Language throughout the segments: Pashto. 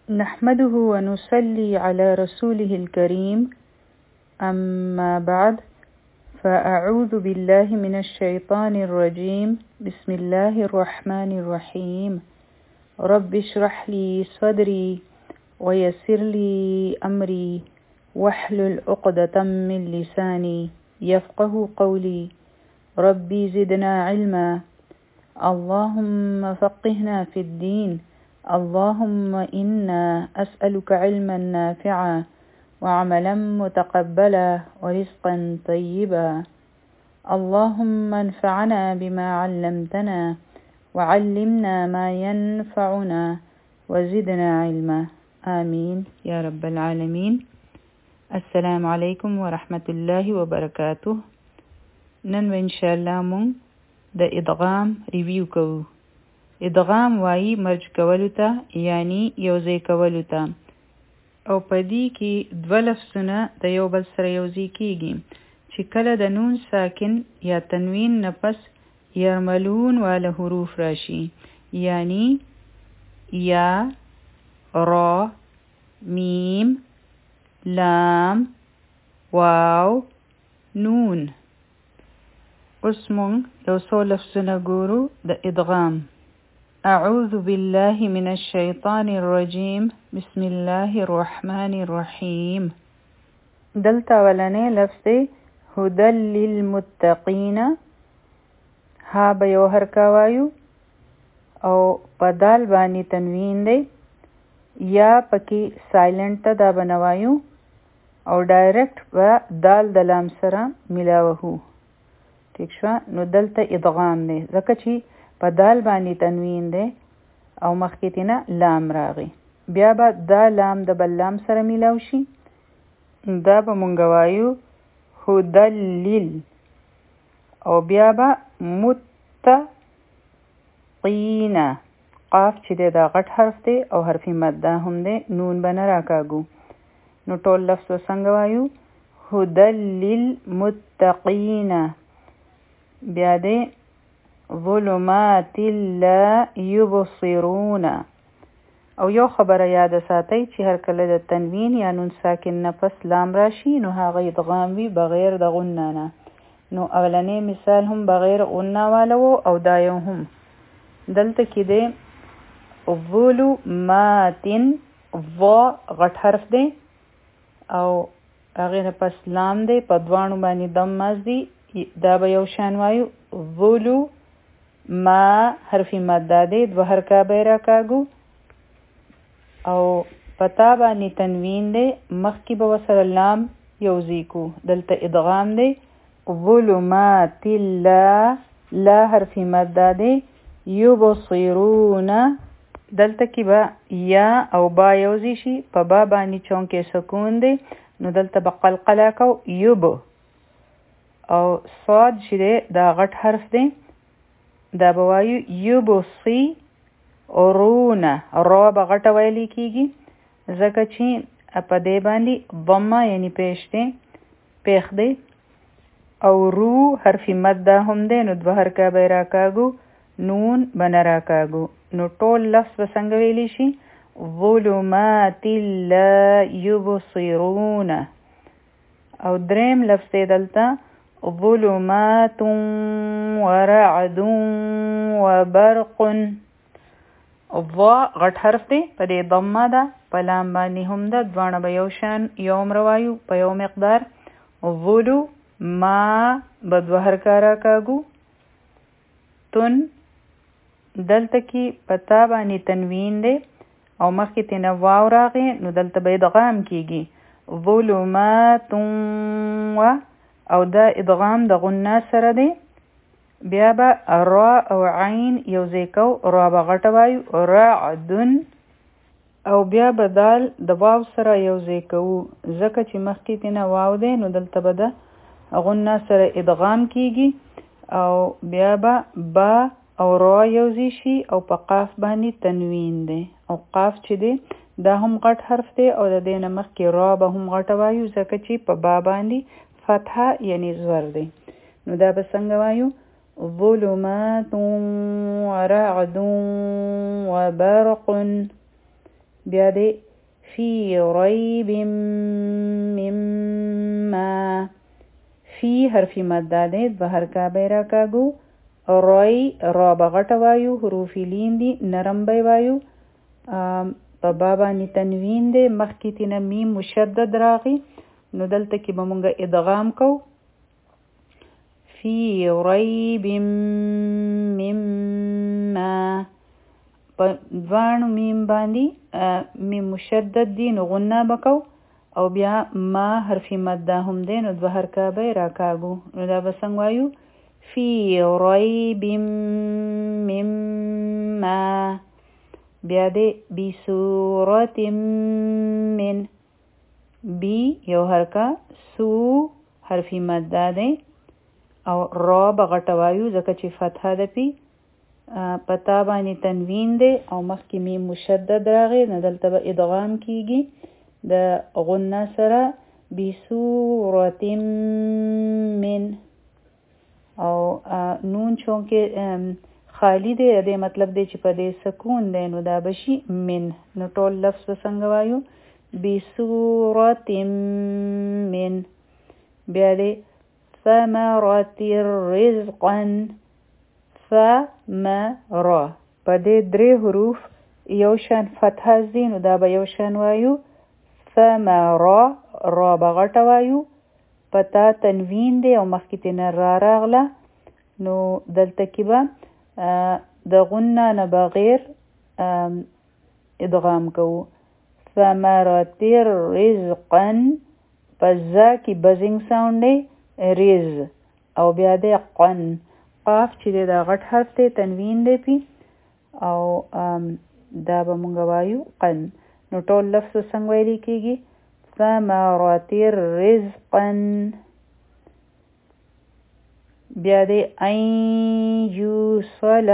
نحمده ونصلي على رسوله الكريم أما بعد فأعوذ بالله من الشيطان الرجيم بسم الله الرحمن الرحيم رب اشرح لي صدري ويسر لي أمري واحلل عقدة من لساني يفقه قولي ربي زدنا علما اللهم فقهنا في الدين اللهم إنا أسألك علما نافعا وعملا متقبلا ورزقا طيبا اللهم انفعنا بما علمتنا وعلمنا ما ينفعنا وزدنا علما آمين يا رب العالمين. السلام عليكم ورحمة الله وبركاته. نن إن شاء الله مون د ادغام ریویو کوو. ادغام وایي مرج کولو ته یعنی یوځای کولو ته، او په دې کې دوه لفظونه د یو بل سره یوځای کیږي چې کله د نون ساکن یا تنوین نه پس یرملون والا حروف راشي، یعنی یا، را، میم، لام، واو، نون. اوس مونږ یو څو لفظونه ګورو د ادغام. أعوذ بالله من الشيطان الرجيم بسم الله الرحمن الرحيم. دلتا ولنې لفظ هدى للمتقين ها به یو حرکه وایو او په دال باندې تنوین دی، یا پکې سایلنٹ ته دا بنوایو او ډایرکټ به دال د لام سره ملاوهو. ٹھیک شو؟ نو دلته ادغام دی ځکه چې په دال باندې تنوین دی او مخکې تینا لام راغی، بیا به دا لام د بل لام سره میلاو شي. دا به مونږ وایو هدلل، او بیا به متقین. قاف چې دی دا غټ حرف دی او حرف مده هم دی، نون به نه راکاږو. نو ټول لفظ څنګه وایو؟ هدلل متقین. بیا دی ظلمات لا يبصرون. او یو خبره یاد ساتئ چې هر کله د تنوین یا نون ساکن نه پس لام راشي نو هغه ادغام وي بغیر د غنه نه. نو اولنی مثال هم بغیر غنه والا و او دا یو هم. دلته کې دی ظلمات، ظا غټ حرف دی او هغې نه پس لام دی، په دوانو باندې دم ماز دی، دا به یو شان وایو. ظلو ما حرفی مده دی، دوه حرکه به راکاږو او پتا باندې تنوین دی، مخکې به وسره لام یوځای کو. دلته ادغام دی ظلمات لا، لا حرفی مده دی، یبصرون. دلته کې به یا او با یوځای شي، په با باندې چونکې سکون دی نو دلته به قلقله کو یب. او صاد چې دی دا غټ حرف دی، دا به وایو یبصی رونه. را به غټه ویلی کیږي ځکه چې په دې باندې ضمه یعنی پیش دی، پیخ دی. او رو حرف مده هم دی نو دوه حرکه به راکاږو، نون به نه راکاږو. نو ټول لفظ به څنګه ویلی شي؟ ظلمات لا یبصرون. او دریم لفظ دی دلته ظلمات ورعد وبرق. الضاء غټ حرف دی، په دې ضمه ده، په لام باندې هم ده، دواړه به یو شان یو روایو په یو مقدار. ظلو ما به دوه حرکه راکاږو. تن دلته کې په تا باندې تنوین دی او مخکې تینا واو راغی نو دلته به ادغام کیږي ظلمات و، او دا ادغام د غنه سره دی. بیا به را او عین یوځای کو، را به غټه وایو رعدن، او بیا به دال د واو سره یوځای کوو ځکه چې مخکې تینا واو دی نو دلته به د غنه سره ادغام کیږي. او بیا به با او را یوځای شي او په قاف باندې تنوین دی، او قاف چې دی دا هم غټ حرف دی او د دې نه مخکې را به هم غټه وایو ځکه چې په با باندې فتحه یعنی زور دی. نو دا به څنګه وایو؟ ظلمات ورعد وبرق. بیا دې فی ریب مما، فی حرفی مده دی، دوه حرکابه راکاږو. رای را بغټه وایو، حروف لین دي، نرم به وایو. په با باندې تنوین دی، مخکې تینا میم مشدد راغی، نو دلته کې به مونږ ادغام کو. فی ریب مما، په دوانو میم باندې میم مشدد دی، نو غنه بکو. او بیا ما حرفی مده هم دی، نو دوه حرکابه راکاږو. نو دا به څنګه وایو؟ فی ریب مما. بیا دی بی صورت من، بی یو حرکه، سو حرفی مده دی، او را بغټه وایو ځکه چې فتحه ده پی. پتا باندې تنوین دی او مخکې میم مشدد راغی، نو دلته به ادغام کیږي د غنه سره. بصورت من، او نون چونکه خالی دی، دې مطلب دی چې په دې سکون دی، نو دا بشي من. نو ټول لفظ څنګه وایو؟ بصورت من. بیا دی ثمرة رزقا، ثمرة، په دې درې حروف یو شان فتحه دي، نو دا به یو شان وایو. ثمرة، را بغټه وایو، پتا تنوین دی او مخکې تینا را راغله، نو دلته کې به د غنه نه بغیر ادغام کوو. ثمرة رزقا، په ځا کې بزنګ ساوند دی، رز، او بیا دی قن، قاف چې دی دا غټ حرف دی، تنوین دی پی، او دا به مونږ وایو قن. نو ټول لفظ څنګه ویلی کېږي؟ ثمرة رزقا. بیا دی ان یوصل،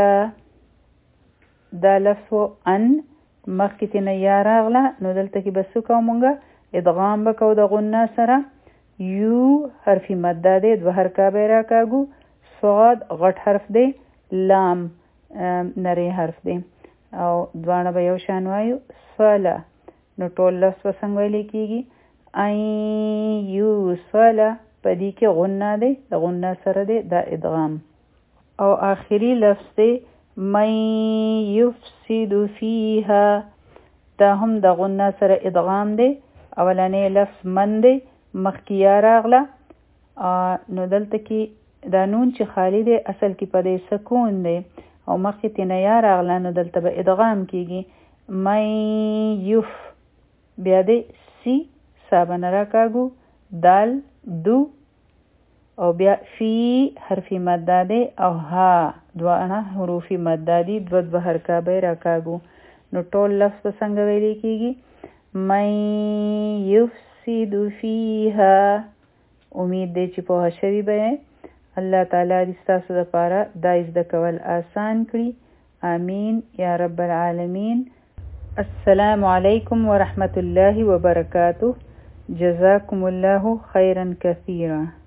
دا لفظ ان مخکې تینا یا راغله، نو دلته کې به څه کوو مونږ؟ ادغام به کوو د غنه سره. یو حرفی مده دی، دوه حرکابه راکاږو. صاد غټ حرف دی، لام نری حرف دی، او دواړه به یو شان وایو. صله. نو ټول لفظ به څنګه ویلی کېږي؟ ان یوصل، په دې کې غنه دی، د غنه سره دی دا ادغام. او آخري لفظ دی من یفسد فیها، دا هم د غنه سره ادغام دی. اولنی لفظ من دی، مخکې یا راغله، نو دلته کې دا نون چې خالی دی اصل کې په دې سکون دی، او مخکې تینا یا راغله، نو دلته به ادغام کېږي. من یف، بیا دی سی سابه نه راکاږو، دال دو، او بیا فی حرفی مده دی، او ها دوانه حروفی مده دی، دوه حرکابه راکاږو. نو ټول لفظ به څنګه ویلی کېږي؟ من یفسد فیها. امید دی چې پوهه شوي به یې. الله تعالی دې ستاسو دپاره دا زده کول آسان کړي. آمین یا رب العالمین. السلام علیکم ورحمة الله وبرکاته. جزاکم الله خیرا کثیرا.